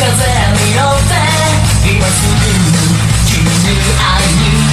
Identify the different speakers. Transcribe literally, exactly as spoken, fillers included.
Speaker 1: 風に乗って今すぐ君に会いに